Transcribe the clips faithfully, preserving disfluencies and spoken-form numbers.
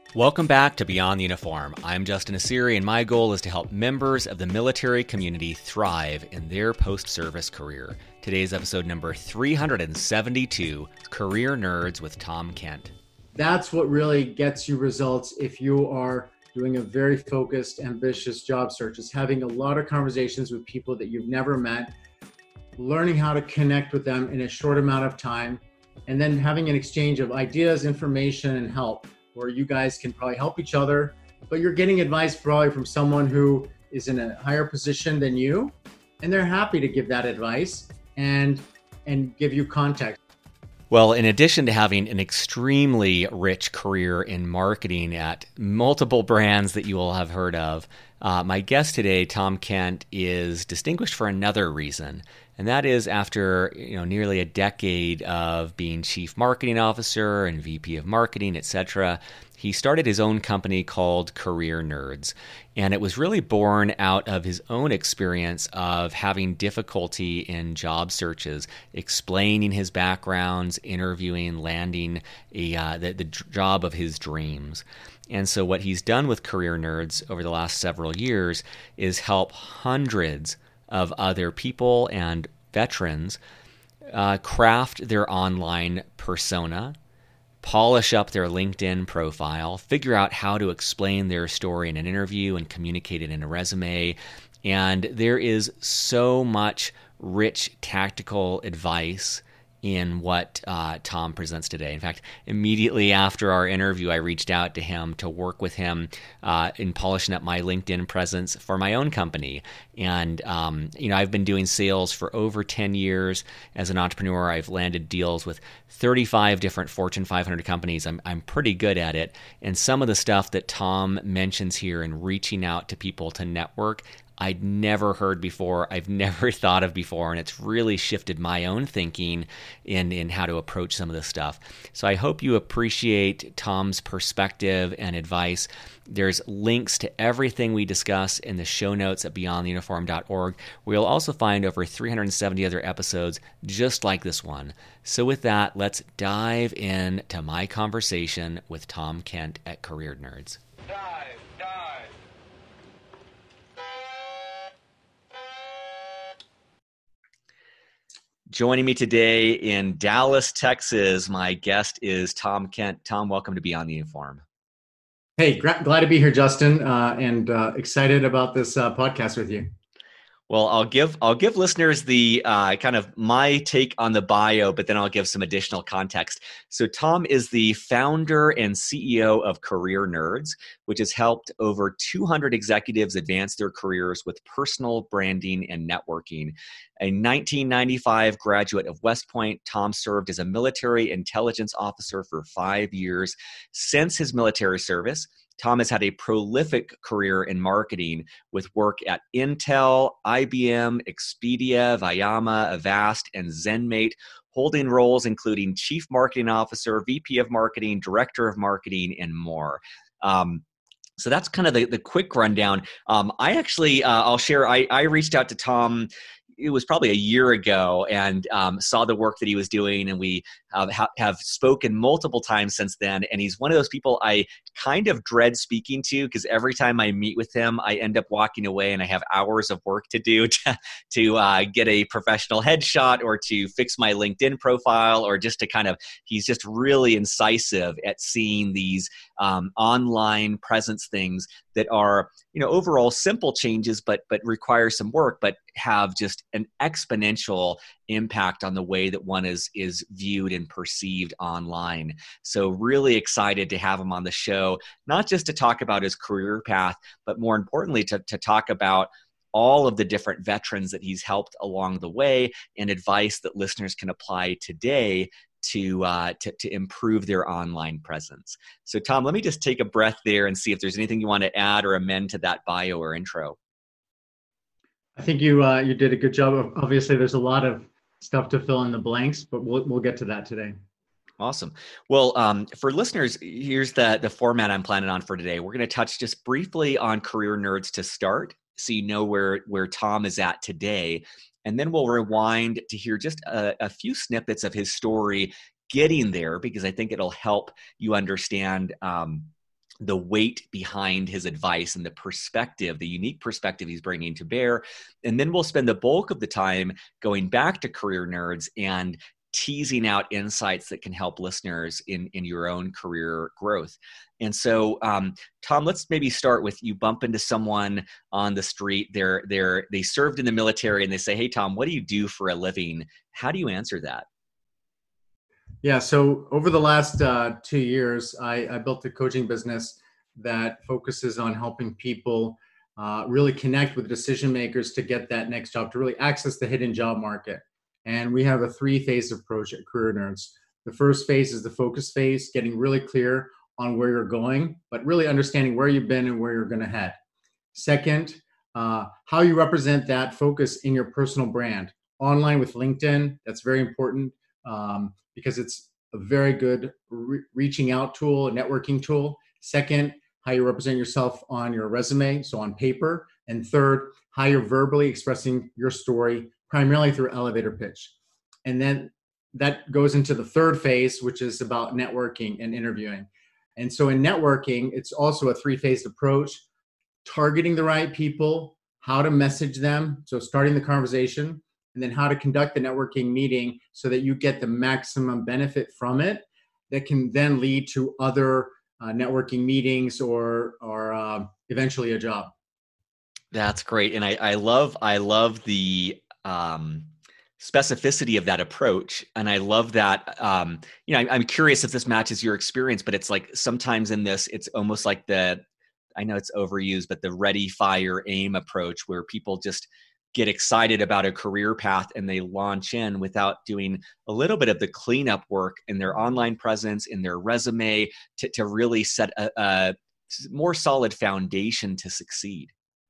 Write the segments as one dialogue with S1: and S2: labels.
S1: Welcome back to Beyond the Uniform. I'm Justin Asiri, and my goal is to help members of the military community thrive in their post-service career. Today's episode number three hundred seventy-two, Career Nerds with Tom Kent.
S2: That's what really gets you results if you are doing a very focused, ambitious job search, is having a lot of conversations with people that you've never met, learning how to connect with them in a short amount of time, and then having an exchange of ideas, information, and help, where you guys can probably help each other, but you're getting advice probably from someone who is in a higher position than you, and they're happy to give that advice and and give you context.
S1: Well, in addition to having an extremely rich career in marketing at multiple brands that you will have heard of, uh, my guest today, Tom Kent, is distinguished for another reason. And that is after you know nearly a decade of being chief marketing officer and V P of marketing, et cetera, he started his own company called Career Nerds. And it was really born out of his own experience of having difficulty in job searches, explaining his backgrounds, interviewing, landing a, uh, the, the job of his dreams. And so what he's done with Career Nerds over the last several years is help hundreds of other people and veterans uh, craft their online persona, polish up their LinkedIn profile, figure out how to explain their story in an interview and communicate it in a resume. And there is so much rich tactical advice in what uh, Tom presents today. In fact, immediately after our interview, I reached out to him to work with him uh, in polishing up my LinkedIn presence for my own company. And, um, you know, I've been doing sales for over ten years as an entrepreneur. I've landed deals with thirty-five different Fortune five hundred companies. I'm, I'm pretty good at it. And some of the stuff that Tom mentions here in reaching out to people to network, I'd never heard before, I've never thought of before, and it's really shifted my own thinking in, in how to approach some of this stuff. So I hope you appreciate Tom's perspective and advice. There's links to everything we discuss in the show notes at beyond the uniform dot org, where you'll also find over three hundred seventy other episodes just like this one. So with that, let's dive into my conversation with Tom Kent at Career Nerds.
S3: Dive, dive.
S1: Joining me today in Dallas, Texas, my guest is Tom Kent. Tom, welcome to Beyond the Uniform.
S2: Hey, gra- glad to be here, Justin, uh, and uh, excited about this uh, podcast with you.
S1: Well, I'll give I'll give listeners the uh, kind of my take on the bio, but then I'll give some additional context. So Tom is the founder and C E O of Career Nerds, which has helped over two hundred executives advance their careers with personal branding and networking. A nineteen ninety-five graduate of West Point, Tom served as a military intelligence officer for five years. Since his military service, Tom has had a prolific career in marketing with work at Intel, I B M, Expedia, Vayama, Avast, and ZenMate, holding roles including Chief Marketing Officer, V P of Marketing, Director of Marketing, and more. Um, so that's kind of the, the quick rundown. Um, I actually, uh, I'll share, I, I reached out to Tom, it was probably a year ago, and um, saw the work that he was doing, and we uh, ha- have spoken multiple times since then. And he's one of those people I kind of dread speaking to, because every time I meet with him, I end up walking away and I have hours of work to do to, to uh, get a professional headshot, or to fix my LinkedIn profile, or just to kind of, he's just really incisive at seeing these um, online presence things that are, you know, overall simple changes, but but require some work, but have just an exponential impact on the way that one is is viewed and perceived online. So really excited to have him on the show, not just to talk about his career path, but more importantly, to, to talk about all of the different veterans that he's helped along the way, and advice that listeners can apply today to, uh, to to improve their online presence. So Tom, let me just take a breath there and see if there's anything you want to add or amend to that bio or intro.
S2: I think you uh, you did a good job. Obviously, there's a lot of stuff to fill in the blanks, but we'll we'll get to that today.
S1: Awesome. Well, um, for listeners, here's the the format I'm planning on for today. We're going to touch just briefly on Career Nerds to start, so you know where where Tom is at today. And then we'll rewind to hear just a, a few snippets of his story getting there, because I think it'll help you understand um, the weight behind his advice and the perspective, the unique perspective he's bringing to bear. And then we'll spend the bulk of the time going back to Career Nerds and teasing out insights that can help listeners in, in your own career growth. And so, um, Tom, let's maybe start with, you bump into someone on the street. They're, they're, they served in the military and they say, "Hey, Tom, what do you do for a living?" How do you answer that?
S2: Yeah, so over the last uh, two years, I, I built a coaching business that focuses on helping people uh, really connect with decision makers to get that next job, to really access the hidden job market. And we have a three-phase approach at Career Nerds. The first phase is the focus phase, getting really clear on where you're going, but really understanding where you've been and where you're going to head. Second, uh, how you represent that focus in your personal brand. Online with LinkedIn, that's very important. Um, because it's a very good re- reaching out tool, a networking tool. Second, how you represent yourself on your resume, so on paper. And third, how you're verbally expressing your story, primarily through elevator pitch. And then that goes into the third phase, which is about networking and interviewing. And so in networking, it's also a three-phased approach: targeting the right people, how to message them, so starting the conversation, and then how to conduct the networking meeting so that you get the maximum benefit from it that can then lead to other uh, networking meetings or, or uh, eventually a job.
S1: That's great. And I, I love, I love the um, specificity of that approach. And I love that, um, you know, I, I'm curious if this matches your experience, but it's like sometimes in this, it's almost like the, I know it's overused, but the ready, fire, aim approach, where people just get excited about a career path and they launch in without doing a little bit of the cleanup work in their online presence, in their resume, to, to really set a, a more solid foundation to succeed.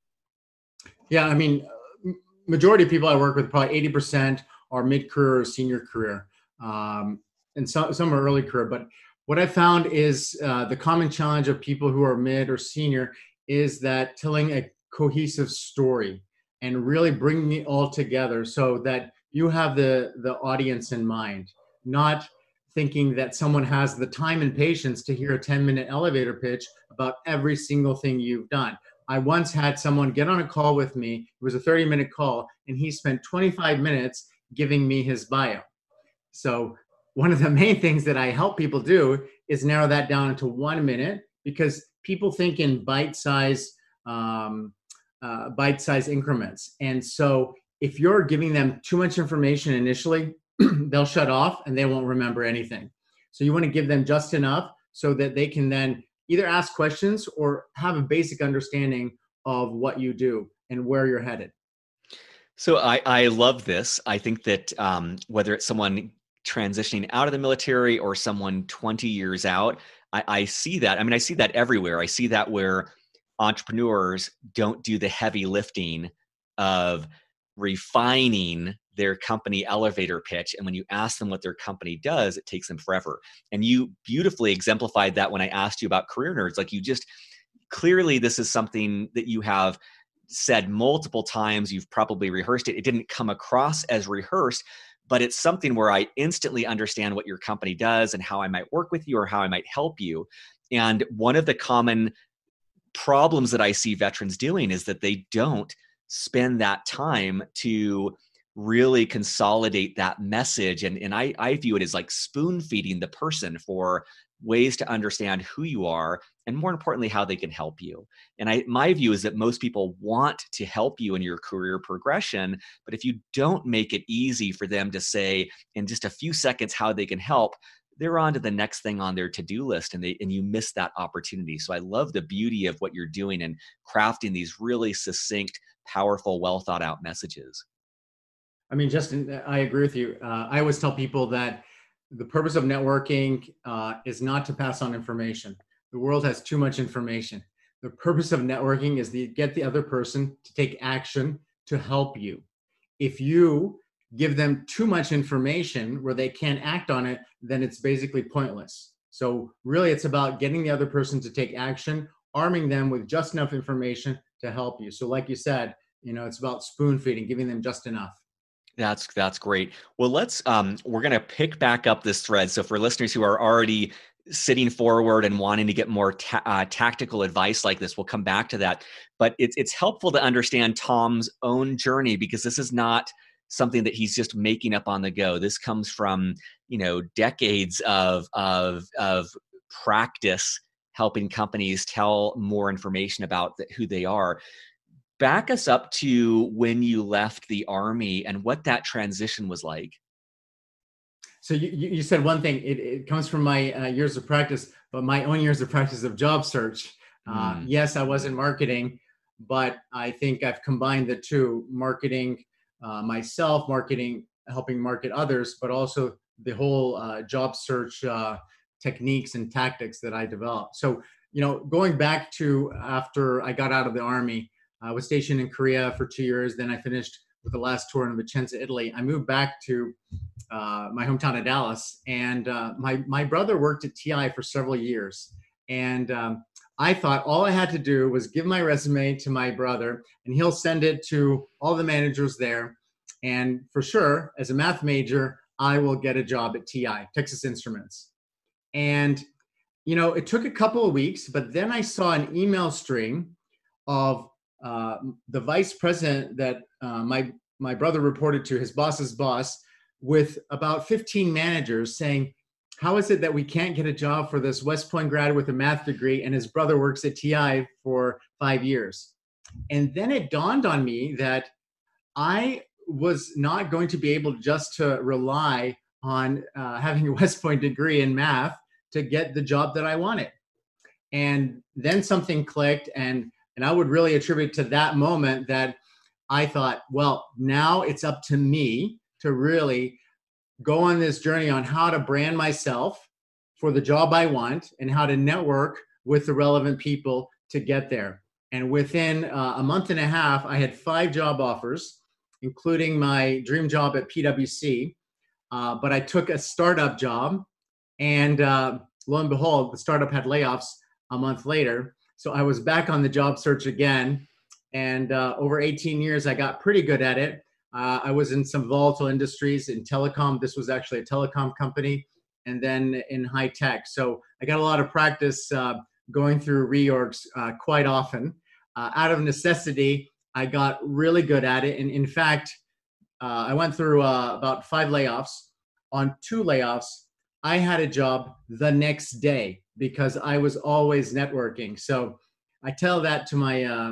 S2: Yeah, I mean, majority of people I work with, probably eighty percent are mid-career or senior career, um, and some, some are early career. But what I found is uh, the common challenge of people who are mid or senior is that telling a cohesive story and really bringing it all together so that you have the, the audience in mind, not thinking that someone has the time and patience to hear a ten minute elevator pitch about every single thing you've done. I once had someone get on a call with me. It was a thirty minute call, and he spent twenty-five minutes giving me his bio. So one of the main things that I help people do is narrow that down into one minute, because people think in bite-size um, uh, bite-size increments. And so if you're giving them too much information initially, they'll shut off and they won't remember anything. So you want to give them just enough so that they can then either ask questions or have a basic understanding of what you do and where you're headed.
S1: So I, I love this. I think that um, whether it's someone transitioning out of the military or someone twenty years out, I, I see that. I mean, I see that everywhere. I see that where entrepreneurs don't do the heavy lifting of refining their company elevator pitch. And when you ask them what their company does, it takes them forever. And you beautifully exemplified that when I asked you about Career Nerds. Like, you just, clearly this is something that you have said multiple times. You've probably rehearsed it. It didn't come across as rehearsed, but it's something where I instantly understand what your company does and how I might work with you or how I might help you. And one of the common problems that I see veterans doing is that they don't spend that time to really consolidate that message. And, and I, I view it as like spoon feeding the person for ways to understand who you are, and more importantly, how they can help you. And I, my view is that most people want to help you in your career progression, but if you don't make it easy for them to say in just a few seconds how they can help, they're on to the next thing on their to-do list, and they and you miss that opportunity. So I love the beauty of what you're doing and crafting these really succinct, powerful, well thought out messages.
S2: I mean, Justin, I agree with you. Uh, I always tell people that the purpose of networking uh, is not to pass on information. The world has too much information. The purpose of networking is to get the other person to take action to help you. If you give them too much information where they can't act on it, then it's basically pointless. So really, it's about getting the other person to take action, arming them with just enough information to help you. So like you said, you know, it's about spoon feeding, giving them just enough.
S1: That's that's great. Well, let's um, we're going to pick back up this thread. So for listeners who are already sitting forward and wanting to get more ta- uh, tactical advice like this. We'll come back to that. But it's it's helpful to understand Tom's own journey, because this is not something that he's just making up on the go. This comes from, you know, decades of of of practice helping companies tell more information about the, who they are. Back us up to when you left the Army and what that transition was like.
S2: So you, you said one thing, it, it comes from my uh, years of practice, but my own years of practice of job search. Uh,
S1: Mm.
S2: Yes, I was in marketing, but I think I've combined the two: marketing uh, myself, marketing, helping market others, but also the whole uh, job search uh, techniques and tactics that I developed. So, you know, going back to after I got out of the Army, I was stationed in Korea for two years. Then I finished with the last tour in Vicenza, Italy. I moved back to uh, my hometown of Dallas, and uh, my my brother worked at T I for several years, and um, I thought all I had to do was give my resume to my brother, and he'll send it to all the managers there, and for sure, as a math major, I will get a job at T I, Texas Instruments. And you know, it took a couple of weeks, but then I saw an email string of uh, the vice president that uh, my my brother reported to, his boss's boss, with about fifteen managers saying, how is it that we can't get a job for this West Point grad with a math degree and his brother works at T I for five years? And then it dawned on me that I was not going to be able just to rely on uh, having a West Point degree in math to get the job that I wanted. And then something clicked, and and I would really attribute to that moment that I thought, well, now it's up to me to really go on this journey on how to brand myself for the job I want and how to network with the relevant people to get there. And within uh, a month and a half, I had five job offers, including my dream job at P W C. Uh, but I took a startup job, and uh, lo and behold, the startup had layoffs a month later. So I was back on the job search again. And uh, over eighteen years, I got pretty good at it. Uh, I was in some volatile industries in telecom. This was actually a telecom company, and then in high tech. So I got a lot of practice uh, going through reorgs uh, quite often. Uh, out of necessity, I got really good at it. And in fact, uh, I went through uh, about five layoffs. On two layoffs, I had a job the next day because I was always networking. So I tell that to my uh,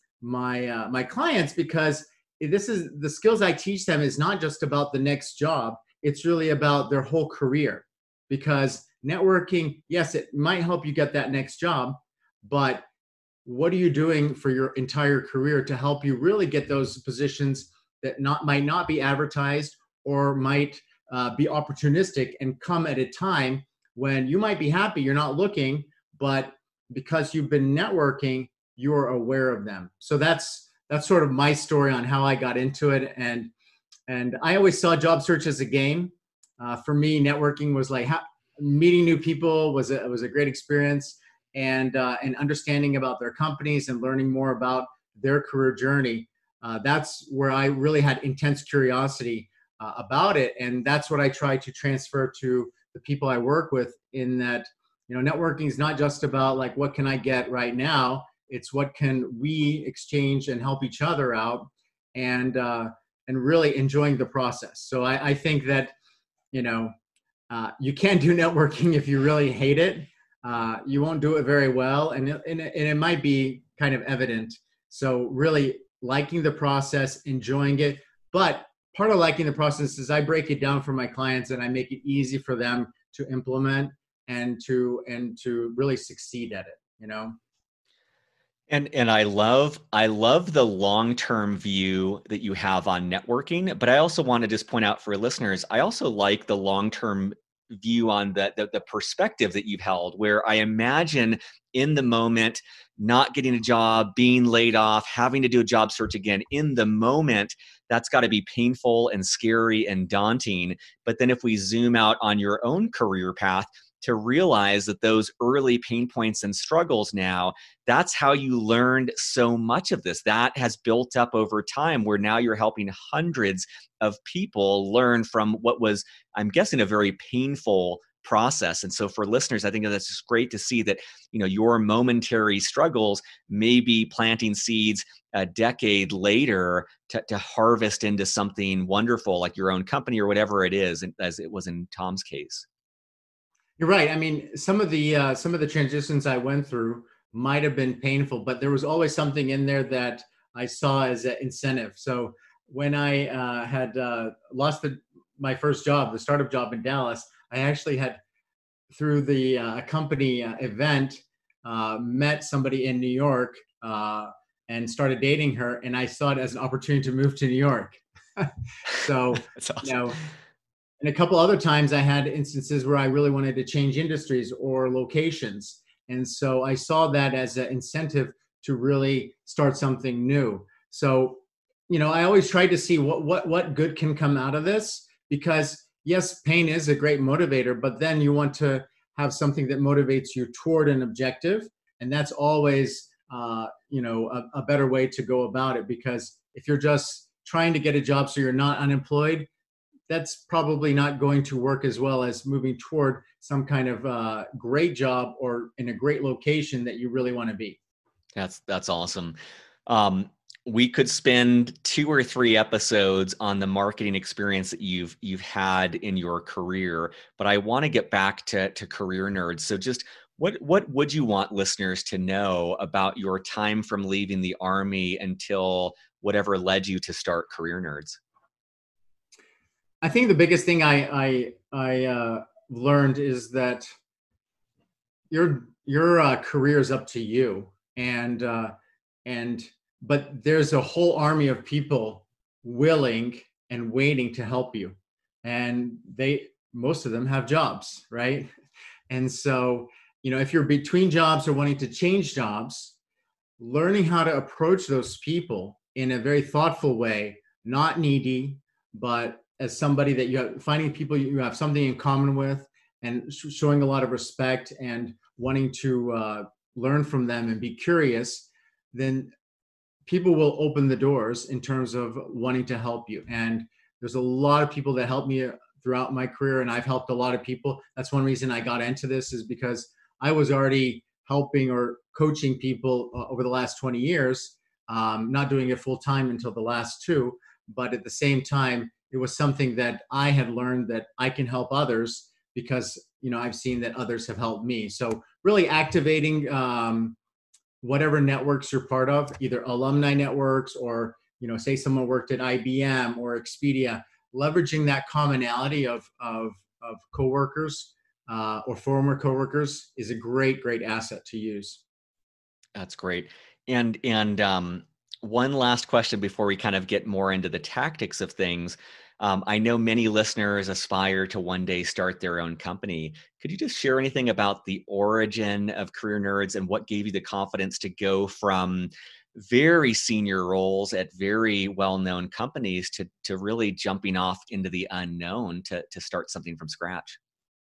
S2: my uh, my clients, because this is the skills I teach them is not just about the next job. It's really about their whole career, because networking, yes, it might help you get that next job, but what are you doing for your entire career to help you really get those positions that not might not be advertised or might uh, be opportunistic and come at a time when you might be happy you're not looking, but because you've been networking, you're aware of them. So that's that's sort of my story on how I got into it. And and I always saw job search as a game. Uh, for me, networking was like how, meeting new people was a, was a great experience, and uh, and understanding about their companies and learning more about their career journey. Uh, that's where I really had intense curiosity uh, about it, and that's what I try to transfer to the people I work with. In that, you know, networking is not just about like what can I get right now. It's what can we exchange and help each other out, and uh, and really enjoying the process. So I, I think that, you know, uh, you can't do networking if you really hate it. Uh, you won't do it very well, and it, and, it, and it might be kind of evident. So really liking the process, enjoying it. But part of liking the process is I break it down for my clients and I make it easy for them to implement and to and to really succeed at it, you know.
S1: And and I love I love the long-term view that you have on networking, but I also want to just point out for listeners, I also like the long-term view on the, the the perspective that you've held, where I imagine in the moment, not getting a job, being laid off, having to do a job search again, in the moment, that's got to be painful and scary and daunting. But then if we zoom out on your own career path, to realize that those early pain points and struggles now, that's how you learned so much of this. That has built up over time, where now you're helping hundreds of people learn from what was, I'm guessing, a very painful process. And so for listeners, I think that's just great to see that, you know, your momentary struggles may be planting seeds a decade later to, to harvest into something wonderful like your own company or whatever it is, as it was in Tom's case.
S2: You're right. I mean, some of the uh, some of the transitions I went through might have been painful, but there was always something in there that I saw as an incentive. So when I uh, had uh, lost the, my first job, the startup job in Dallas, I actually had, through the uh, company uh, event, uh, met somebody in New York uh, and started dating her. And I saw it as an opportunity to move to New York. So,
S1: That's awesome.
S2: You know, and a couple other times I had instances where I really wanted to change industries or locations. And so I saw that as an incentive to really start something new. So, you know, I always try to see what, what, what good can come out of this, because yes, pain is a great motivator, but then you want to have something that motivates you toward an objective. And that's always, uh, you know, a, a better way to go about it, because if you're just trying to get a job so you're not unemployed, that's probably not going to work as well as moving toward some kind of uh, great job or in a great location that you really want to be.
S1: That's that's awesome. Um, we could spend two or three episodes on the marketing experience that you've you've had in your career, but I want to get back to to Career Nerds. So just what what would you want listeners to know about your time from leaving the Army until whatever led you to start Career Nerds?
S2: I think the biggest thing I I, I uh, learned is that your your uh, career is up to you, and uh, and but there's a whole army of people willing and waiting to help you, and they most of them have jobs, right? And so, you know, if you're between jobs or wanting to change jobs, learning how to approach those people in a very thoughtful way, not needy, but as somebody that you have, finding people you have something in common with, and sh- showing a lot of respect and wanting to uh, learn from them and be curious, then people will open the doors in terms of wanting to help you. And there's a lot of people that helped me throughout my career, and I've helped a lot of people. That's one reason I got into this, is because I was already helping or coaching people uh, over the last twenty years, um, not doing it full time until the last two, but at the same time, it was something that I had learned that I can help others because, you know, I've seen that others have helped me. So really activating um, whatever networks you're part of, either alumni networks or, you know, say someone worked at I B M or Expedia, leveraging that commonality of, of, of coworkers uh, or former coworkers is a great, great asset to use.
S1: That's great. And, and, um, one last question before we kind of get more into the tactics of things. Um, I know many listeners aspire to one day start their own company. Could you just share anything about the origin of Career Nerds and what gave you the confidence to go from very senior roles at very well-known companies to, to really jumping off into the unknown to, to start something from scratch?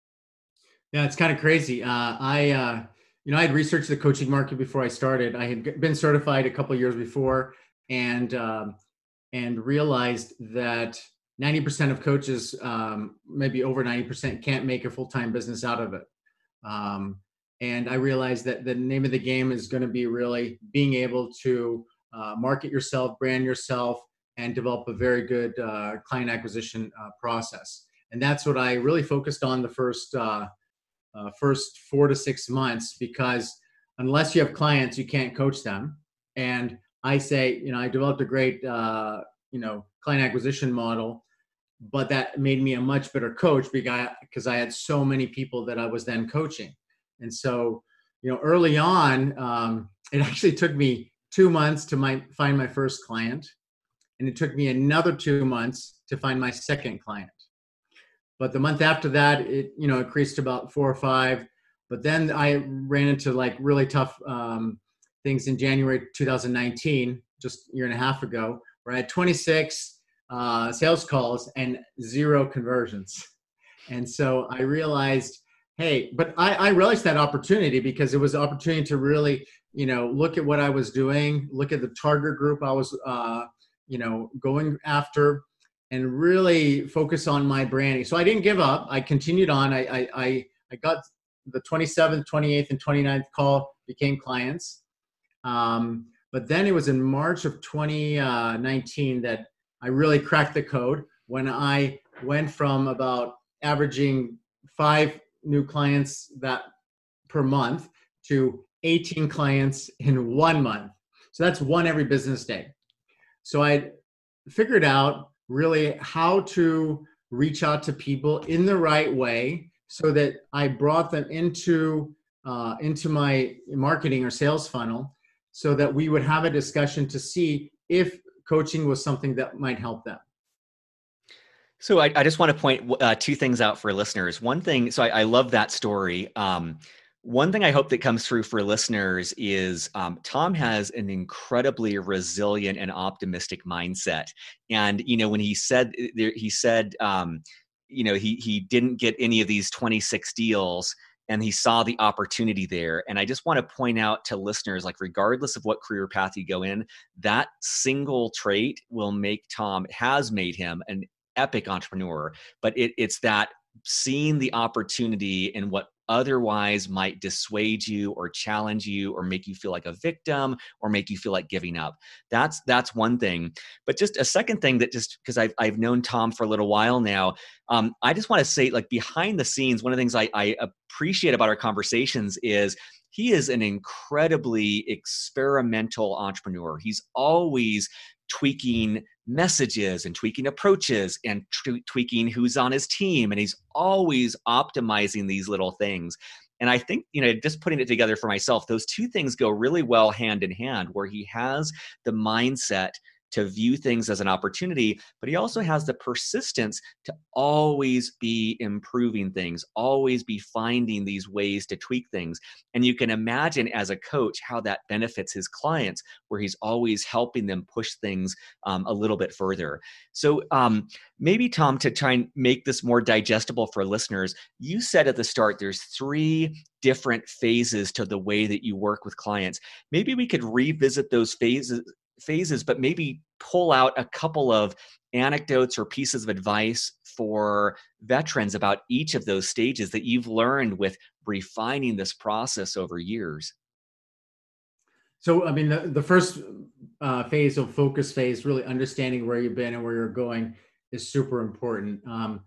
S2: Yeah, it's kind of crazy. Uh, I, uh, you know, I had researched the coaching market before I started. I had been certified a couple of years before, and um, and realized that ninety percent of coaches, um, maybe over ninety percent, can't make a full-time business out of it. Um, and I realized that the name of the game is going to be really being able to uh, market yourself, brand yourself, and develop a very good uh, client acquisition uh, process. And that's what I really focused on the first uh, uh, first four to six months, because unless you have clients, you can't coach them. And I say, you know, I developed a great, uh, you know, client acquisition model, but that made me a much better coach because I had so many people that I was then coaching. And so, you know, early on, um, it actually took me two months to my, find my first client. And it took me another two months to find my second client. But the month after that, it, you know, increased to about four or five. But then I ran into like really tough um, things in January two thousand nineteen, just a year and a half ago, where I had twenty-six uh, sales calls and zero conversions. And so I realized, hey, but I, I realized that opportunity because it was an opportunity to really, you know, look at what I was doing, look at the target group I was, uh, you know, going after, and really focus on my branding. So I didn't give up. I continued on. I I I, I got the twenty-seventh, twenty-eighth, and twenty-ninth call, became clients. Um, but then it was in March of twenty nineteen that I really cracked the code when I went from about averaging five new clients that per month to eighteen clients in one month. So that's one every business day. So I figured out really how to reach out to people in the right way so that I brought them into uh, into my marketing or sales funnel so that we would have a discussion to see if coaching was something that might help them.
S1: So I, I just want to point uh, two things out for listeners. One thing, so I, I love that story. Um, one thing I hope that comes through for listeners is um, Tom has an incredibly resilient and optimistic mindset. And, you know, when he said, he said, um, you know, he he didn't get any of these twenty-six deals and he saw the opportunity there. And I just want to point out to listeners, like, regardless of what career path you go in, that single trait will make Tom, has made him an epic entrepreneur. But it, it's that seeing the opportunity in what otherwise might dissuade you or challenge you or make you feel like a victim or make you feel like giving up. That's that's one thing. But just a second thing that just because I've, I've known Tom for a little while now, um, I just want to say, like, behind the scenes, one of the things I, I appreciate about our conversations is he is an incredibly experimental entrepreneur. He's always tweaking messages and tweaking approaches and t- tweaking who's on his team. And he's always optimizing these little things. And I think, you know, just putting it together for myself, those two things go really well hand in hand, where he has the mindset to view things as an opportunity, but he also has the persistence to always be improving things, always be finding these ways to tweak things. And you can imagine as a coach how that benefits his clients, where he's always helping them push things um, a little bit further. So um, maybe, Tom, to try and make this more digestible for listeners, you said at the start there's three different phases to the way that you work with clients. Maybe we could revisit those phases phases, but maybe pull out a couple of anecdotes or pieces of advice for veterans about each of those stages that you've learned with refining this process over years.
S2: So, I mean, the, the first uh, phase of focus phase, really understanding where you've been and where you're going, is super important. Um,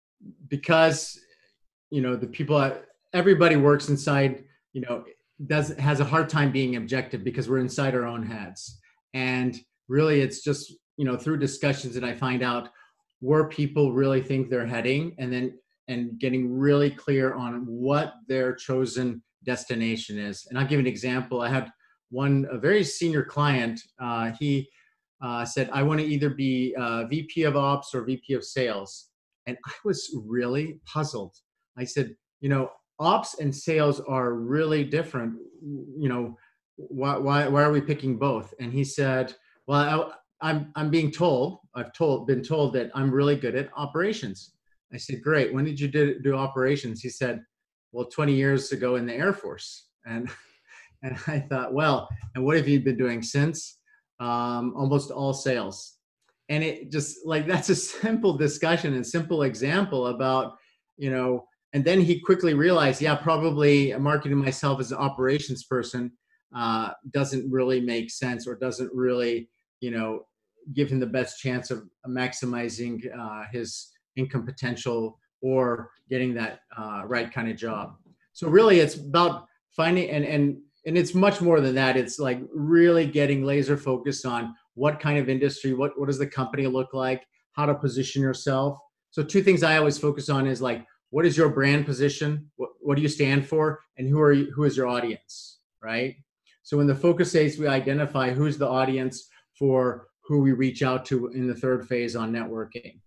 S2: because, you know, the people, everybody works inside, you know, does has a hard time being objective because we're inside our own heads. And really, it's just, you know, through discussions that I find out where people really think they're heading, and then and getting really clear on what their chosen destination is. And I'll give an example. I had one, a very senior client. Uh, he uh, said, I want to either be uh, V P of Ops or V P of Sales. And I was really puzzled. I said, you know, Ops and sales are really different. You know, why, why, why are we picking both? And he said, well, I, I'm, I'm being told, I've told, been told that I'm really good at operations. I said, great. When did you do, do operations? He said, well, twenty years ago in the Air Force. And, and I thought, well, and what have you been doing since? Um, almost all sales. And it just, like, that's a simple discussion and simple example about, you know, and then he quickly realized, yeah, probably marketing myself as an operations person uh, doesn't really make sense, or doesn't really, you know, give him the best chance of maximizing uh, his income potential or getting that uh, right kind of job. So really, it's about finding, and and and it's much more than that. It's like really getting laser focused on what kind of industry, what what does the company look like, how to position yourself. So two things I always focus on is, like, what is your brand position? What, what do you stand for? And who are you, who is your audience, right? So in the focus phase, we identify who's the audience for who we reach out to in the third phase on networking.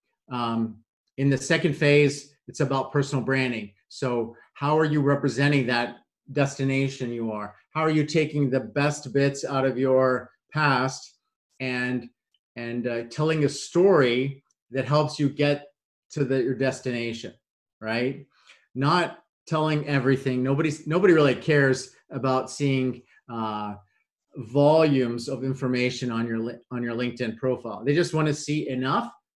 S2: Um, in the second phase, it's about personal branding. So how are you representing that destination you are? How are you taking the best bits out of your past and and uh, telling a story that helps you get to the, your destination, right? Not telling everything. Nobody's nobody really cares about seeing uh, volumes of information on your on your LinkedIn profile. They just want to see enough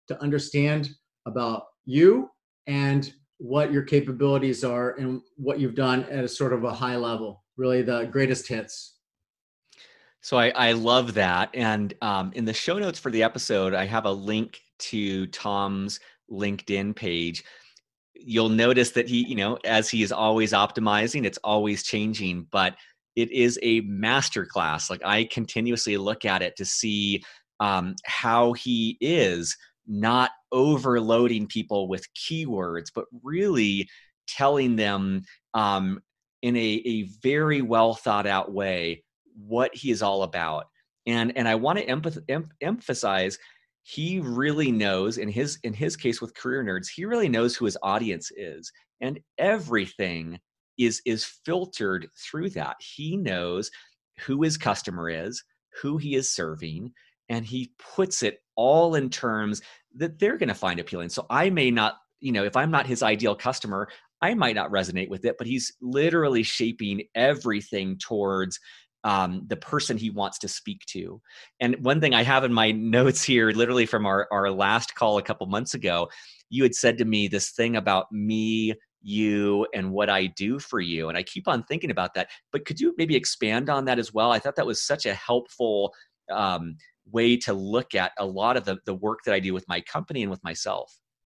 S2: to understand about you and what your capabilities are and what you've done at a sort of a high level, really the greatest hits.
S1: So I, I love that. And um, in the show notes for the episode, I have a link to Tom's LinkedIn page. You'll notice that he, you know, as he is always optimizing, it's always changing, but it is a masterclass. Like I continuously look at it to see um, how he is not overloading people with keywords, but really telling them um, in a, a very well thought out way what he is all about. And, and I want to empath- em- emphasize he really knows in his in his case with Career Nerds, he really knows who his audience is. And everything is is filtered through that. He knows who his customer is, who he is serving, and he puts it all in terms that they're going to find appealing. So I may not, you know, if I'm not his ideal customer, I might not resonate with it, but he's literally shaping everything towards Um, the person he wants to speak to. And one thing I have in my notes here, literally from our, our last call a couple months ago, you had said to me this thing about me, you, and what I do for you. And I keep on thinking about that. But could you maybe expand on that as well? I thought that was such a helpful um, way to look at a lot of the, the work that I do with my company and with myself.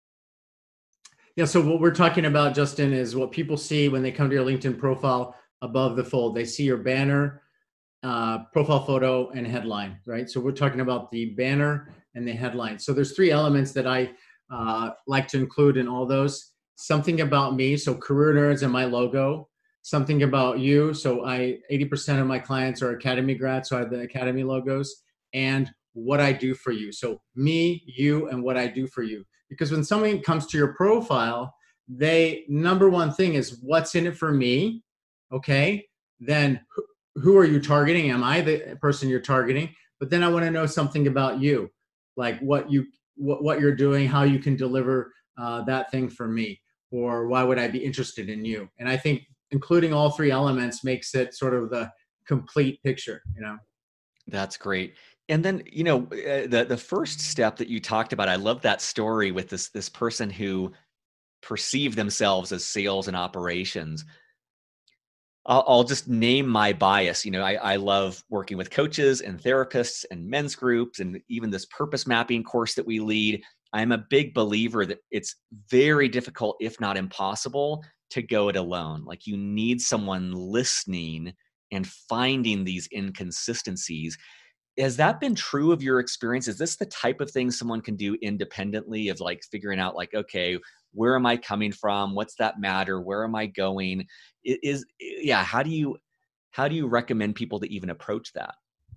S2: Yeah, so what we're talking about, Justin, is what people see when they come to your LinkedIn profile above the fold. They see your banner, uh, profile photo, and headline, right? So we're talking about the banner and the headline. So there's three elements that I uh, like to include in all those. Something about me, so Career Nerds and my logo. Something about you, so I eighty percent of my clients are Academy grads, so I have the Academy logos. And what I do for you, so me, you, and what I do for you. Because when somebody comes to your profile, they number one thing is what's in it for me, okay? Then who are you targeting? Am I the person you're targeting? But then I want to know something about you, like what you what, what you're doing, how you can deliver uh, that thing for me, or why would I be interested in you? And I think including all three elements makes it sort of the complete picture, you know?
S1: That's great. And then, you know, uh, the the first step that you talked about, I love that story with this this person who perceived themselves as sales and operations. I'll, I'll just name my bias. You know, I, I love working with coaches and therapists and men's groups and even this purpose mapping course that we lead. I'm a big believer that it's very difficult, if not impossible, to go it alone. Like you need someone listening and finding these inconsistencies. Has that been true of your experience? Is this the type of thing someone can do independently of like figuring out like, okay, where am I coming from? What's that matter? Where am I going? It is, yeah. How do you, how do you recommend people to even approach that?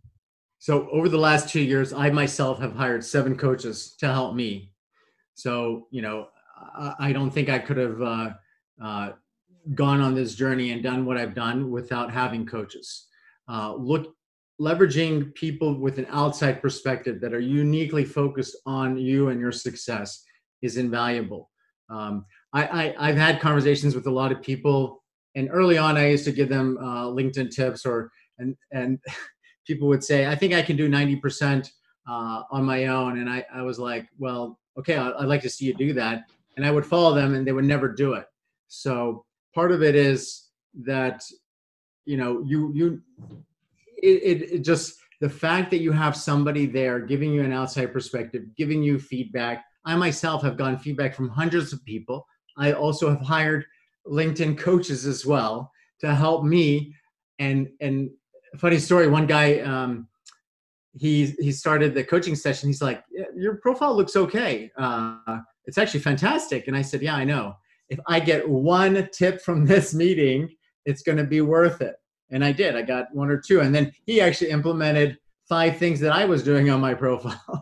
S2: So over the last two years, I myself have hired seven coaches to help me. So, you know, I, I don't think I could have uh, uh, gone on this journey and done what I've done without having coaches. Uh, look, leveraging people with an outside perspective that are uniquely focused on you and your success is invaluable. Um, I, I, I've had conversations with a lot of people, and early on, I used to give them uh, LinkedIn tips, or and and people would say, "I think I can do ninety percent uh, on my own," and I, I was like, "Well, okay, I'd like to see you do that," and I would follow them, and they would never do it. So part of it is that you know you you it, it, it just the fact that you have somebody there giving you an outside perspective, giving you feedback. I myself have gotten feedback from hundreds of people. I also have hired LinkedIn coaches as well to help me. And and funny story, one guy um, he he started the coaching session. He's like, yeah, "Your profile looks okay. Uh, it's actually fantastic." And I said, "Yeah, I know. If I get one tip from this meeting, it's going to be worth it." And I did. I got one or two. And then he actually implemented five things that I was doing on my profile.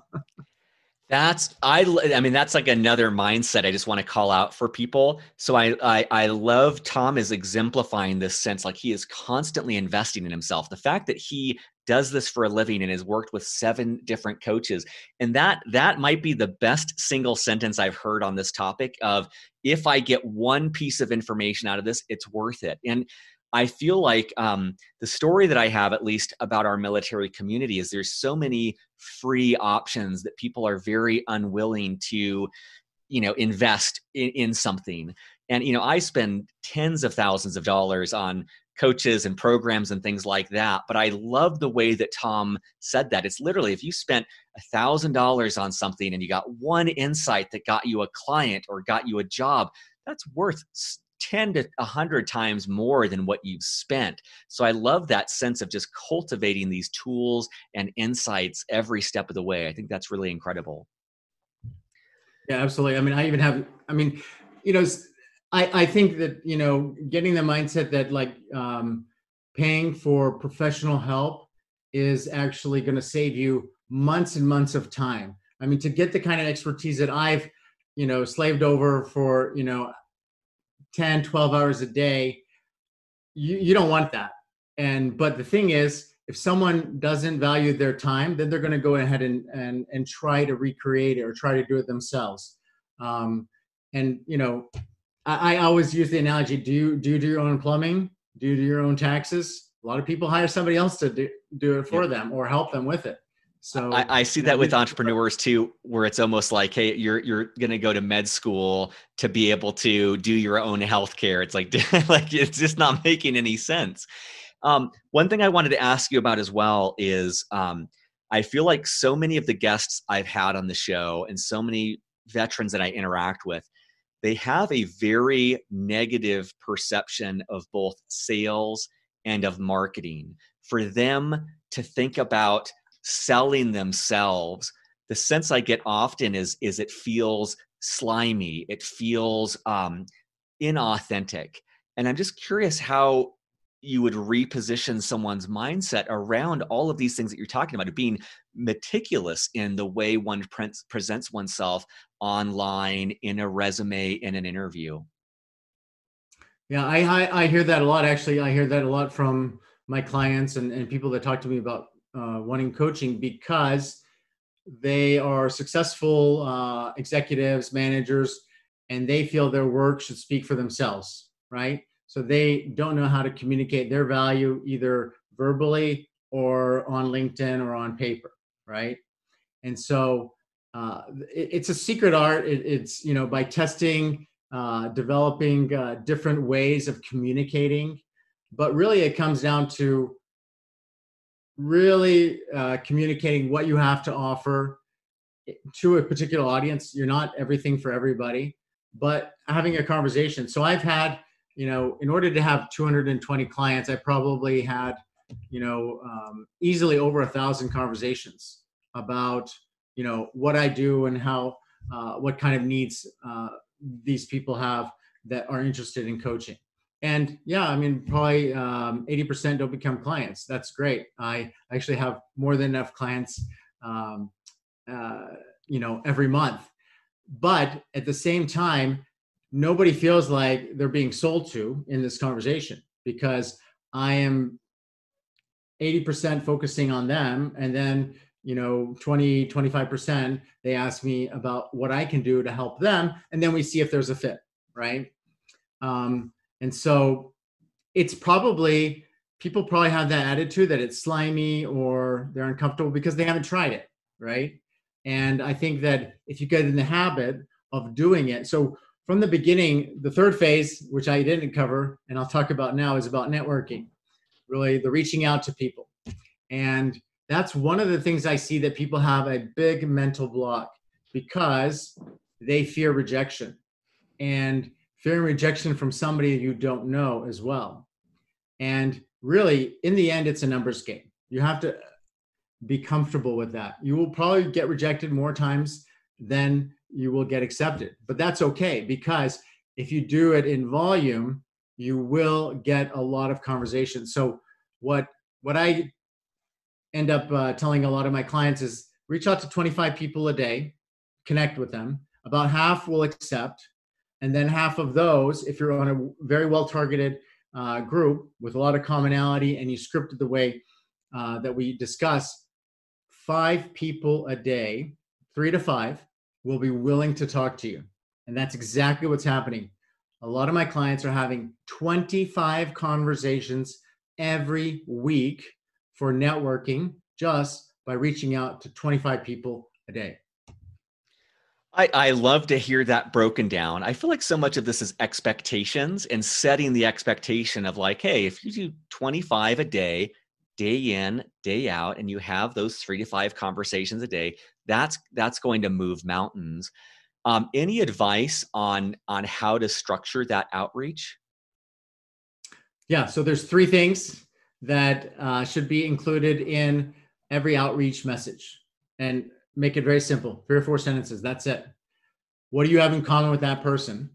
S1: That's I I mean that's like another mindset I just want to call out for people. So I I I love Tom is exemplifying this sense, like he is constantly investing in himself. The fact that he does this for a living and has worked with seven different coaches, and that that might be the best single sentence I've heard on this topic of if I get one piece of information out of this, it's worth it. And I feel like um, the story that I have, at least about our military community, is there's so many free options that people are very unwilling to, you know, invest in, in something. And, you know, I spend tens of thousands of dollars on coaches and programs and things like that. But I love the way that Tom said that. It's literally, if you spent a thousand dollars on something and you got one insight that got you a client or got you a job, that's worth ten to one hundred times more than what you've spent. So I love that sense of just cultivating these tools and insights every step of the way. I think that's really incredible.
S2: Yeah, absolutely. I mean, I even have, I mean, you know, I, I think that, you know, getting the mindset that like um, paying for professional help is actually going to save you months and months of time. I mean, to get the kind of expertise that I've, you know, slaved over for, you know, ten, twelve hours a day, you, you don't want that. And, but the thing is, if someone doesn't value their time, then they're going to go ahead and, and, and try to recreate it or try to do it themselves. Um, and, you know, I, I always use the analogy, do you, do you do your own plumbing? Do you do your own taxes? A lot of people hire somebody else to do, do it for yeah. them or help them with it. So
S1: I, I see that with entrepreneurs too, where it's almost like, hey, you're you're gonna go to med school to be able to do your own healthcare. It's like, like it's just not making any sense. Um, one thing I wanted to ask you about as well is um, I feel like so many of the guests I've had on the show and so many veterans that I interact with, they have a very negative perception of both sales and of marketing. For them to think about selling themselves, the sense I get often is, is it feels slimy. It feels um, inauthentic. And I'm just curious how you would reposition someone's mindset around all of these things that you're talking about, being meticulous in the way one pre- presents oneself online, in a resume, in an interview.
S2: Yeah, I, I, I hear that a lot. Actually, I hear that a lot from my clients and, and people that talk to me about uh, wanting coaching, because they are successful uh, executives, managers, and they feel their work should speak for themselves, right? So they don't know how to communicate their value either verbally or on LinkedIn or on paper, right? And so uh, it, it's a secret art. It, it's, you know, by testing, uh, developing uh, different ways of communicating. But really it comes down to really uh, communicating what you have to offer to a particular audience. You're not everything for everybody, but having a conversation. So I've had, you know, in order to have two hundred twenty clients, I probably had, you know, um, easily over a thousand conversations about, you know, what I do and how, uh, what kind of needs uh, these people have that are interested in coaching. And yeah, I mean, probably um, eighty percent don't become clients. That's great. I actually have more than enough clients, um, uh, you know, every month. But at the same time, nobody feels like they're being sold to in this conversation, because I am eighty percent focusing on them. And then, you know, twenty, twenty-five percent, they ask me about what I can do to help them. And then we see if there's a fit, right? Um, and so it's probably, people probably have that attitude that it's slimy or they're uncomfortable because they haven't tried it, right? And I think that if you get in the habit of doing it, so from the beginning, the third phase, which I didn't cover and I'll talk about now, is about networking, really the reaching out to people. And that's one of the things I see that people have a big mental block because they fear rejection. And fearing rejection from somebody you don't know as well. And really, in the end, it's a numbers game. You have to be comfortable with that. You will probably get rejected more times than you will get accepted, but that's okay, because if you do it in volume, you will get a lot of conversations. So what what I end up uh, telling a lot of my clients is reach out to twenty-five people a day, connect with them. About half will accept. And then half of those, if you're on a very well-targeted uh, group with a lot of commonality and you script it the way uh, that we discuss, five people a day, three to five, will be willing to talk to you. And that's exactly what's happening. A lot of my clients are having twenty-five conversations every week for networking just by reaching out to twenty-five people a day.
S1: I, I love to hear that broken down. I feel like so much of this is expectations and setting the expectation of like, hey, if you do twenty-five a day, day in, day out, and you have those three to five conversations a day, that's that's going to move mountains. Um, any advice on on how to structure that outreach?
S2: Yeah, so there's three things that uh, should be included in every outreach message, and make it very simple. Three or four sentences. That's it. What do you have in common with that person?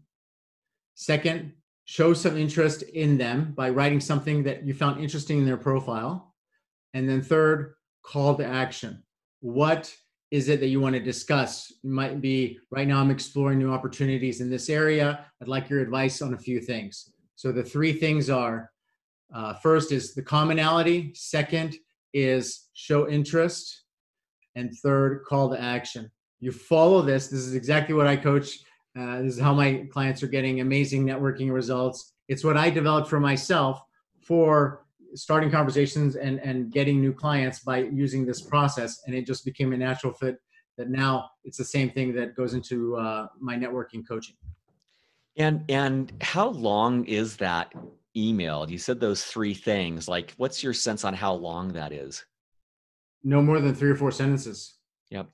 S2: Second, show some interest in them by writing something that you found interesting in their profile. And then third, call to action. What is it that you want to discuss? It might be, right now I'm exploring new opportunities in this area. I'd like your advice on a few things. So the three things are, uh, first is the commonality. Second is show interest. And third, call to action. You follow this. This is exactly what I coach. Uh, this is how my clients are getting amazing networking results. It's what I developed for myself for starting conversations and, and getting new clients by using this process. And it just became a natural fit that now it's the same thing that goes into uh, my networking coaching.
S1: And and how long is that email? You said those three things. Like, what's your sense on how long that is?
S2: No more than three or four sentences.
S1: Yep.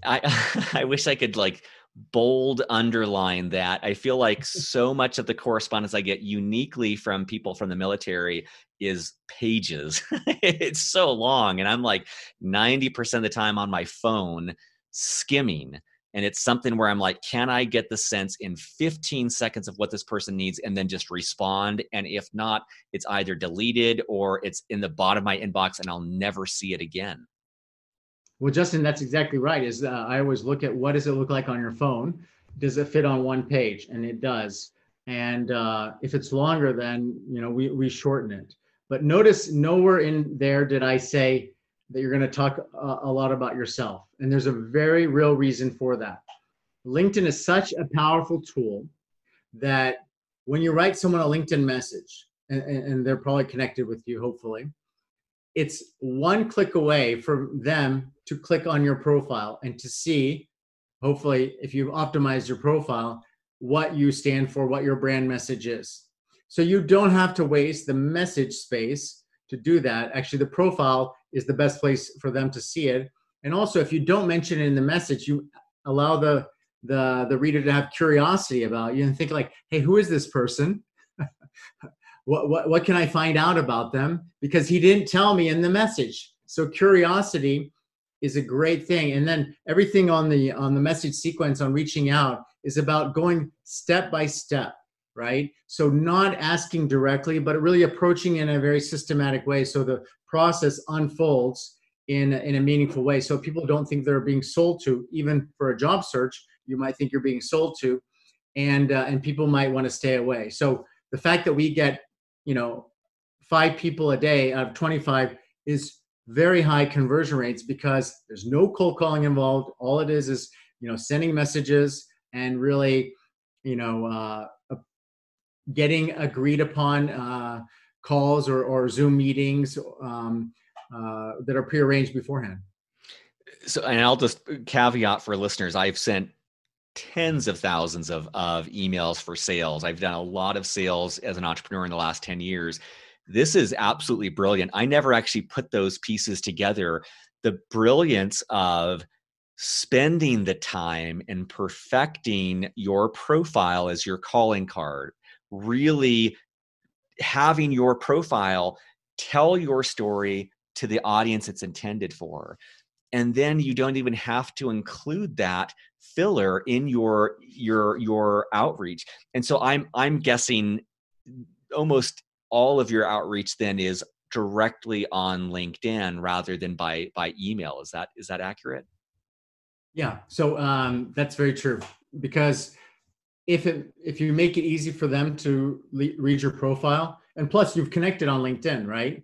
S1: I I wish I could like bold underline that. I feel like so much of the correspondence I get uniquely from people from the military is pages. It's so long. And I'm like ninety percent of the time on my phone skimming. And it's something where I'm like, can I get the sense in fifteen seconds of what this person needs and then just respond? And if not, it's either deleted or it's in the bottom of my inbox and I'll never see it again.
S2: Well, Justin, that's exactly right. Is uh, I always look at what does it look like on your phone? Does it fit on one page? And it does. And uh, if it's longer, then you know we we shorten it. But notice nowhere in there did I say that you're going to talk a, a lot about yourself. And there's a very real reason for that. LinkedIn is such a powerful tool that when you write someone a LinkedIn message, and, and they're probably connected with you, hopefully, it's one click away from them to click on your profile and to see, hopefully, if you've optimized your profile, what you stand for, what your brand message is. So you don't have to waste the message space to do that. Actually, the profile is the best place for them to see it. And also, if you don't mention it in the message, you allow the the, the reader to have curiosity about you and think like, hey, who is this person? What, what what can I find out about them? Because he didn't tell me in the message. So curiosity is a great thing. And then everything on the on the message sequence on reaching out is about going step by step, right? So not asking directly, but really approaching in a very systematic way. So the process unfolds in, in a meaningful way. So people don't think they're being sold to, even for a job search, you might think you're being sold to, and uh, and people might want to stay away. So the fact that we get you know, five people a day out of twenty-five is very high conversion rates because there's no cold calling involved. All it is is, you know, sending messages and really, you know, uh, getting agreed upon uh, calls or, or Zoom meetings um, uh, that are prearranged beforehand.
S1: So, and I'll just caveat for listeners, I've sent tens of thousands of, of emails for sales. I've done a lot of sales as an entrepreneur in the last ten years. This is absolutely brilliant. I never actually put those pieces together. The brilliance of spending the time and perfecting your profile as your calling card, really having your profile tell your story to the audience it's intended for. And then you don't even have to include that filler in your your your outreach. And so I'm I'm guessing almost all of your outreach then is directly on LinkedIn rather than by by email. Is that is that accurate?
S2: Yeah. So um, that's very true, because if it if you make it easy for them to le- read your profile, and plus you've connected on LinkedIn, right?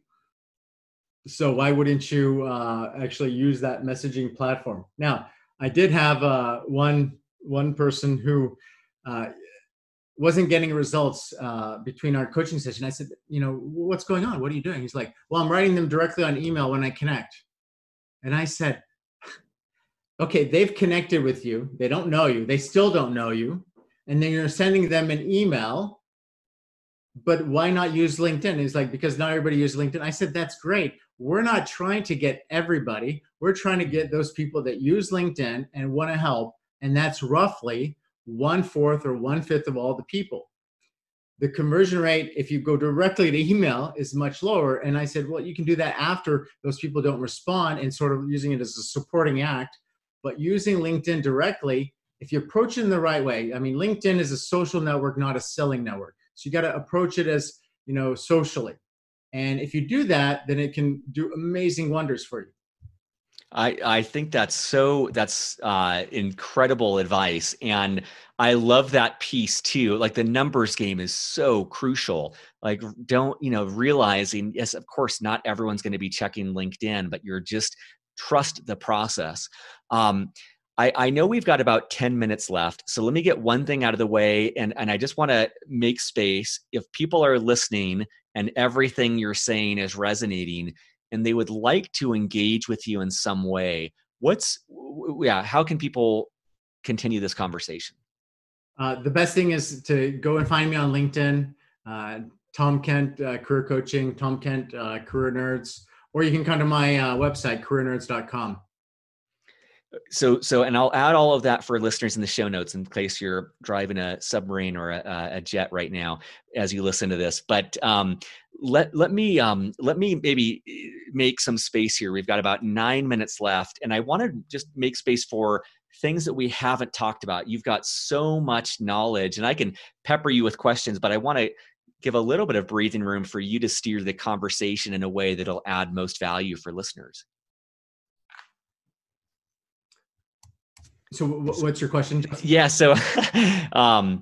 S2: So why wouldn't you uh, actually use that messaging platform? Now, I did have uh, one one person who uh, wasn't getting results uh, between our coaching session. I said, you know, what's going on? What are you doing? He's like, well, I'm writing them directly on email when I connect. And I said, okay, they've connected with you. They don't know you. They still don't know you. And then you're sending them an email, but why not use LinkedIn? He's like, because not everybody uses LinkedIn. I said, that's great. We're not trying to get everybody. We're trying to get those people that use LinkedIn and want to help. And that's roughly one fourth or one fifth of all the people. The conversion rate, if you go directly to email, is much lower. And I said, well, you can do that after those people don't respond and sort of using it as a supporting act. But using LinkedIn directly, if you approach it in the right way, I mean, LinkedIn is a social network, not a selling network. So you got to approach it as, you know, socially. And if you do that, then it can do amazing wonders for you.
S1: I, I think that's so, that's uh, incredible advice. And I love that piece too. Like the numbers game is so crucial. Like don't, you know, realizing, yes, of course, not everyone's going to be checking LinkedIn, but you're just trust the process. Um, I, I know we've got about ten minutes left. So let me get one thing out of the way. And, and I just want to make space. If people are listening and everything you're saying is resonating, and they would like to engage with you in some way, what's, yeah, how can people continue this conversation?
S2: Uh, the best thing is to go and find me on LinkedIn, uh, Tom Kent uh, Career Coaching, Tom Kent uh, Career Nerds, or you can come to my uh, website, career nerds dot com.
S1: So, so, and I'll add all of that for listeners in the show notes in case you're driving a submarine or a, a jet right now as you listen to this. But um, let let me um, let me maybe make some space here. We've got about nine minutes left, and I want to just make space for things that we haven't talked about. You've got so much knowledge, and I can pepper you with questions, but I want to give a little bit of breathing room for you to steer the conversation in a way that'll add most value for listeners.
S2: So what's your question, Justin?
S1: Yeah. So um,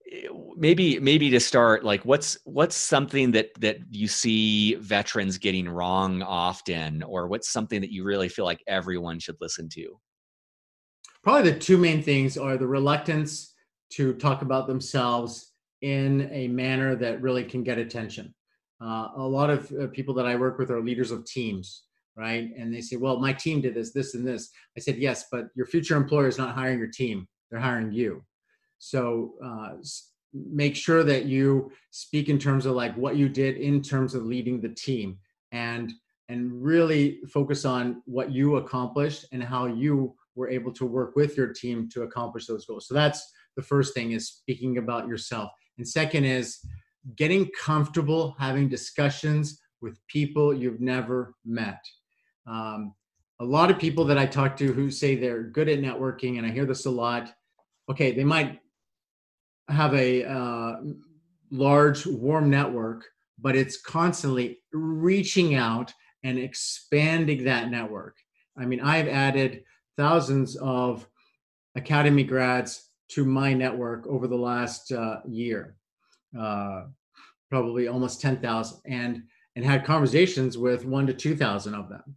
S1: maybe, maybe to start, like what's, what's something that, that you see veterans getting wrong often, or what's something that you really feel like everyone should listen to?
S2: Probably the two main things are the reluctance to talk about themselves in a manner that really can get attention. Uh, a lot of uh, people that I work with are leaders of teams. Right? And they say, well, my team did this, this, and this. I said, yes, but your future employer is not hiring your team. They're hiring you. So uh, make sure that you speak in terms of like what you did in terms of leading the team, and, and really focus on what you accomplished and how you were able to work with your team to accomplish those goals. So that's the first thing, is speaking about yourself. And second is getting comfortable having discussions with people you've never met. Um, a lot of people that I talk to who say they're good at networking, and I hear this a lot. Okay, they might have a uh, large, warm network, but it's constantly reaching out and expanding that network. I mean, I've added thousands of academy grads to my network over the last uh, year, uh, probably almost ten thousand, and and had conversations with one to two thousand of them.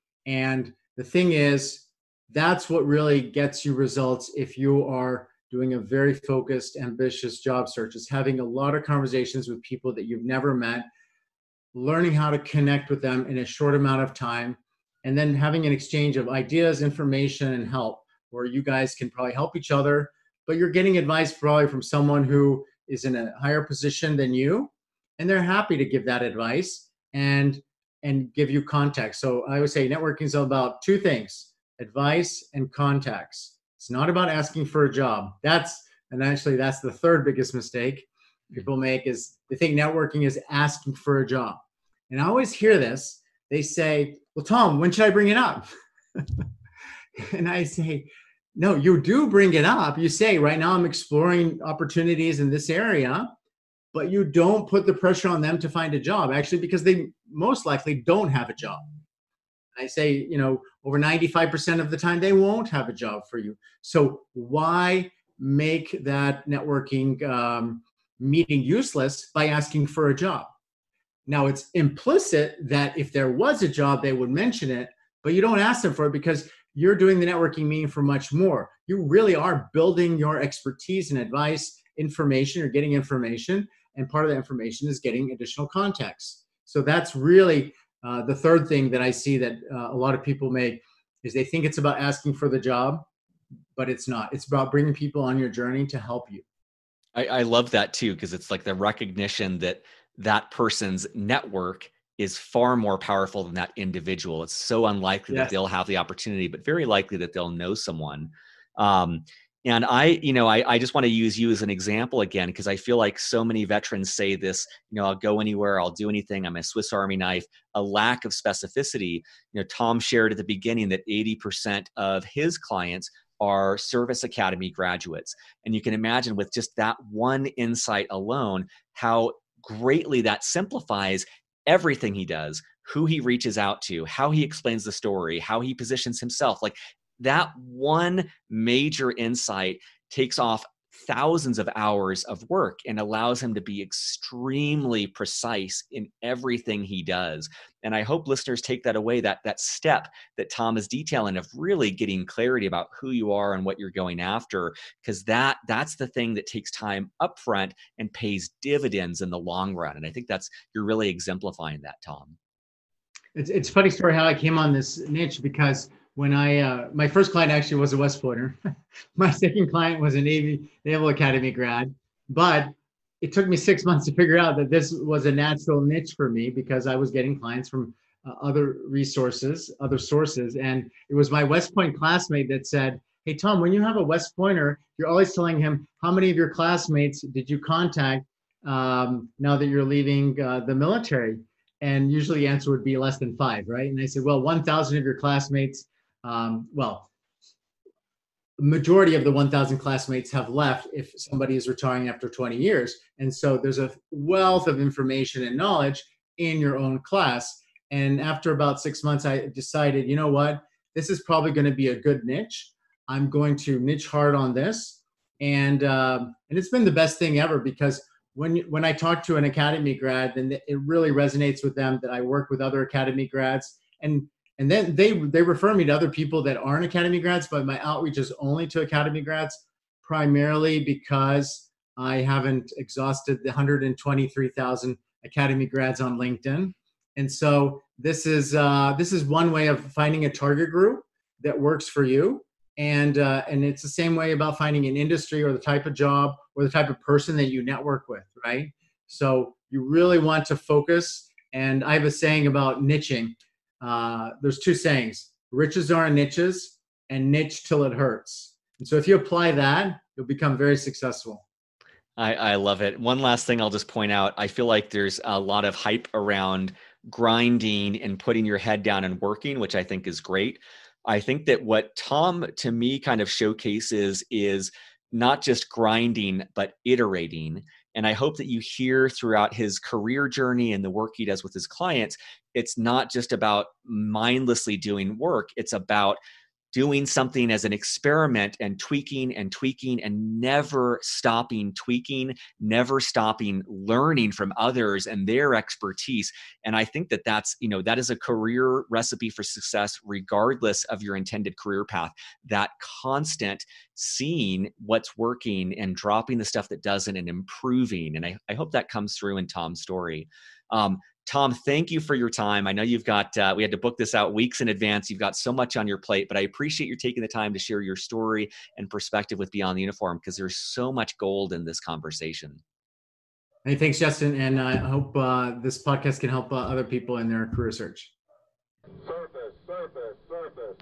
S2: And the thing is, that's what really gets you results if you are doing a very focused, ambitious job search, is having a lot of conversations with people that you've never met, learning how to connect with them in a short amount of time, and then having an exchange of ideas, information, and help, where you guys can probably help each other, but you're getting advice probably from someone who is in a higher position than you, and they're happy to give that advice and and give you context. So I would say networking is all about two things: advice and contacts. It's not about asking for a job. That's, and actually that's the third biggest mistake people make, is they think networking is asking for a job. And I always hear this. They say, well, Tom, when should I bring it up? And I say, no, you do bring it up. You say, right now I'm exploring opportunities in this area, but you don't put the pressure on them to find a job, actually, because they most likely don't have a job. I say, you know, over ninety-five percent of the time, they won't have a job for you. So why make that networking um, meeting useless by asking for a job? Now, it's implicit that if there was a job, they would mention it, but you don't ask them for it because you're doing the networking meeting for much more. You really are building your expertise and advice information, you're getting information, and part of the information is getting additional context. So that's really uh, the third thing that I see that uh, a lot of people make is they think it's about asking for the job, but it's not. It's about bringing people on your journey to help you.
S1: I, I love that too, because it's like the recognition that that person's network is far more powerful than that individual. It's so unlikely yes. that they'll have the opportunity, but very likely that they'll know someone. Um, and I, you know, I, I just want to use you as an example again, because I feel like so many veterans say this, you know, I'll go anywhere, I'll do anything, I'm a Swiss Army knife, a lack of specificity. You know, Tom shared at the beginning that eighty percent of his clients are Service Academy graduates. And you can imagine with just that one insight alone, how greatly that simplifies everything he does, who he reaches out to, how he explains the story, how he positions himself. Like that one major insight takes off thousands of hours of work and allows him to be extremely precise in everything he does. And I hope listeners take that away, that that step that Tom is detailing of really getting clarity about who you are and what you're going after, because that that's the thing that takes time upfront and pays dividends in the long run. And I think that's, you're really exemplifying that, Tom.
S2: It's it's a funny story how I came on this niche, because when I, uh, my first client actually was a West Pointer. My second client was a Navy Naval Academy grad, but it took me six months to figure out that this was a natural niche for me, because I was getting clients from uh, other resources, other sources. And it was my West Point classmate that said, hey, Tom, when you have a West Pointer, you're always telling him, how many of your classmates did you contact um, now that you're leaving uh, the military? And usually the answer would be less than five, right? And I said, well, one thousand of your classmates, Um, well, majority of the one thousand classmates have left if somebody is retiring after twenty years. And so there's a wealth of information and knowledge in your own class. And after about six months, I decided, you know what, this is probably going to be a good niche. I'm going to niche hard on this. And, um, and it's been the best thing ever, because when, when I talk to an academy grad, then it really resonates with them that I work with other academy grads. And And then they they refer me to other people that aren't academy grads, but my outreach is only to academy grads, primarily because I haven't exhausted the one hundred twenty-three thousand academy grads on LinkedIn. And so this is uh, this is one way of finding a target group that works for you. And uh, and it's the same way about finding an industry or the type of job or the type of person that you network with, right? So you really want to focus. And I have a saying about niching. Uh, there's two sayings: riches are in niches, and niche till it hurts. And so if you apply that, you'll become very successful.
S1: I, I love it. One last thing I'll just point out. I feel like there's a lot of hype around grinding and putting your head down and working, which I think is great. I think that what Tom, to me, kind of showcases is not just grinding, but iterating. And I hope that you hear throughout his career journey and the work he does with his clients, it's not just about mindlessly doing work. It's about doing something as an experiment and tweaking and tweaking and never stopping tweaking, never stopping learning from others and their expertise. And I think that that's, you know, that is a career recipe for success, regardless of your intended career path. That constant seeing what's working and dropping the stuff that doesn't and improving. And I, I hope that comes through in Tom's story. Um, Tom, thank you for your time. I know you've got, uh, we had to book this out weeks in advance. You've got so much on your plate, but I appreciate you taking the time to share your story and perspective with Beyond the Uniform, because there's so much gold in this conversation.
S2: Hey, thanks, Justin. And I hope uh, this podcast can help uh, other people in their career search.
S3: Surface, surface, surface.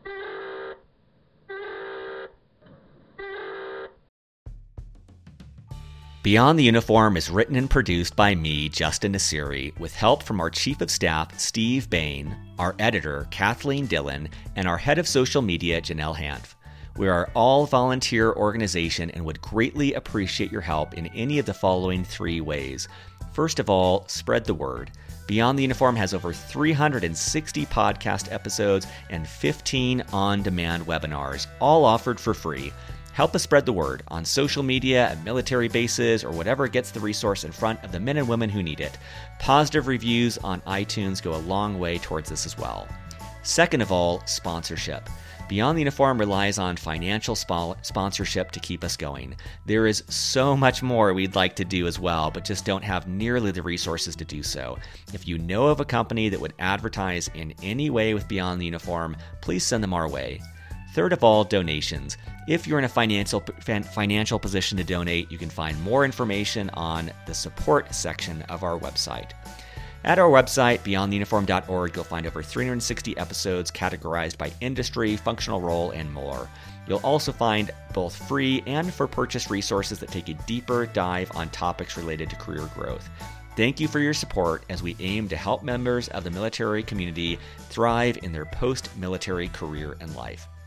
S1: Beyond the Uniform is written and produced by me, Justin Nassiri, with help from our Chief of Staff, Steve Bain, our editor, Kathleen Dillon, and our Head of Social Media, Janelle Hanf. We are all volunteer organization and would greatly appreciate your help in any of the following three ways. First of all, spread the word. Beyond the Uniform has over three hundred sixty podcast episodes and fifteen on-demand webinars, all offered for free. Help us spread the word on social media, at military bases, or whatever gets the resource in front of the men and women who need it. Positive reviews on iTunes go a long way towards this as well. Second of all, sponsorship. Beyond the Uniform relies on financial spo- sponsorship to keep us going. There is so much more we'd like to do as well, but just don't have nearly the resources to do so. If you know of a company that would advertise in any way with Beyond the Uniform, please send them our way. Third of all, donations. If you're in a financial financial position to donate, you can find more information on the support section of our website. At our website, beyond the uniform dot org, you'll find over three hundred sixty episodes categorized by industry, functional role, and more. You'll also find both free and for purchase resources that take a deeper dive on topics related to career growth. Thank you for your support as we aim to help members of the military community thrive in their post-military career and life.